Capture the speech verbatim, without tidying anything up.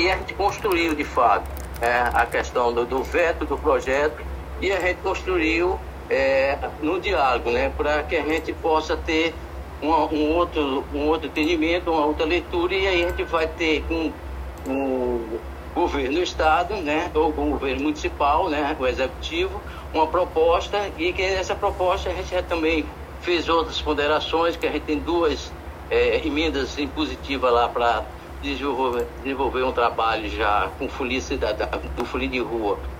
aí a gente construiu, de fato, é, a questão do, do veto do projeto, e a gente construiu é, no diálogo, né, para que a gente possa ter um, um, outro, um outro entendimento, uma outra leitura, e aí a gente vai ter com o governo do estado, né, ou com o governo municipal, né, o executivo, uma proposta, e que essa proposta a gente já também fez outras ponderações, que a gente tem duas é, emendas impositivas lá para desenvolver, desenvolver um trabalho já com folia cidadã, com folia de rua,